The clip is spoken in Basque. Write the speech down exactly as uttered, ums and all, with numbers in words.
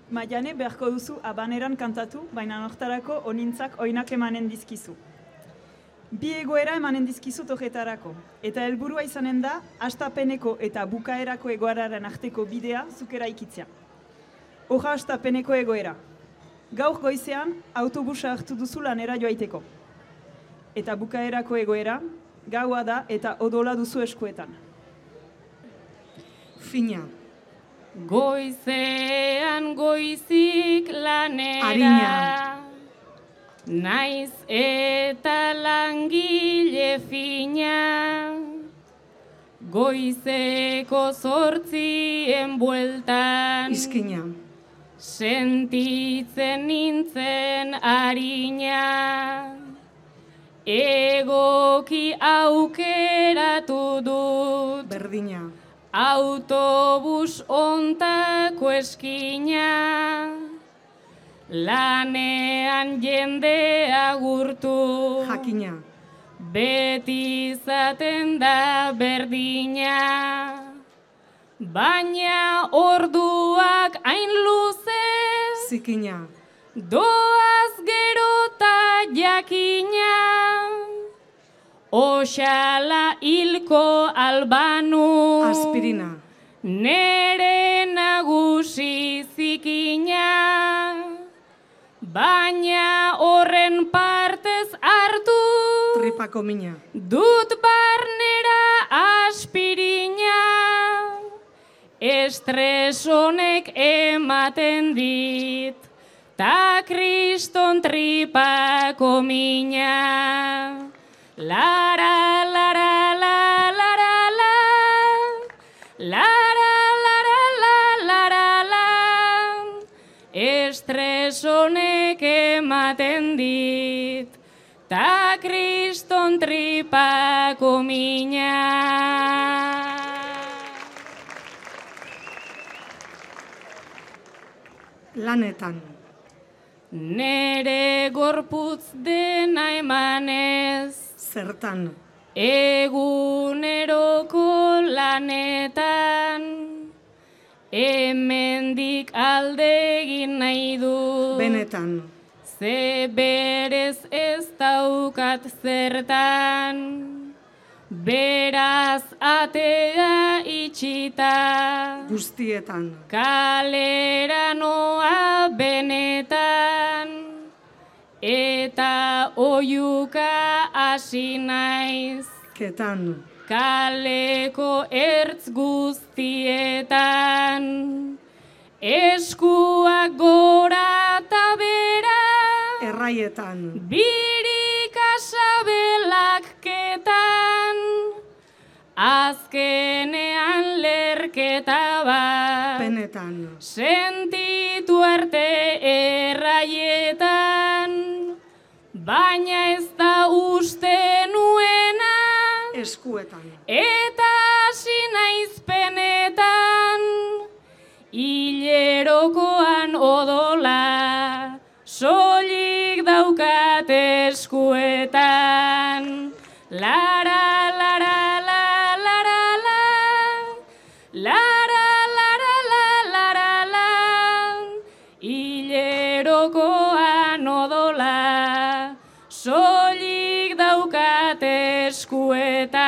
Maiane beharko duzu abaneran kantatu, baina nortarako onintzak oinak emanen dizkizu. Bi egoera emanen dizkizut horretarako, eta helburua izanen da, hastapeneko eta bukaerako egoeraren arteko bidea zukera ikitzea. Horra hastapeneko egoera. Gaur goizean, autobusa hartu duzu lanera joaiteko. Eta bukaerako egoera, gaua da eta odola duzu eskuetan. Fina. Goizean goizik lanera. Arina. Naiz eta langile fina, goizeko zortzien bueltan, Izkina. sentitzen nintzen arina, egoki aukeratu dut, Berdina. autobus ontako eskina, lanean jendea gurtu, Jakina. beti izaten da berdina, baina orduak hain luzez, Zikina. doaz gerota jakina, oxala hilko albanu, Aspirina. nere nagusi zikina, baina horren partez hartu, Tripako mina. dut barnera aspirina, estres honek ematen dit, ta kriston tripako mina. Lara, lara, la, lara, la, lara, lara, la, lara, la, estres honek ematen dit, ta kriston tripako mina. Lanetan. Nere gorputz dena emanez, Zertan. eguneroko lanetan, hemendik alde egin nahi du. Benetan. Ze berez ez daukat zertan, beraz atea itxita, Guztietan. kalera noa benetan, eta oiuka hasi naiz, Ketan. kaleko ertz guztietan, eskuak gora eta bera, Erraietan. birika sabelak ketan, azkenean lerketa bat, Penetan. sentitu arte erraietan, baina ez da uste nuena, Eskuetan. eta hasi naiz penetan, hilerokoan odola, soilik daukat eskuetan. Lara, lara, la, lara, la, lara, lara, la, lara, la, hilerokoan odola, soilik daukat eskuetan.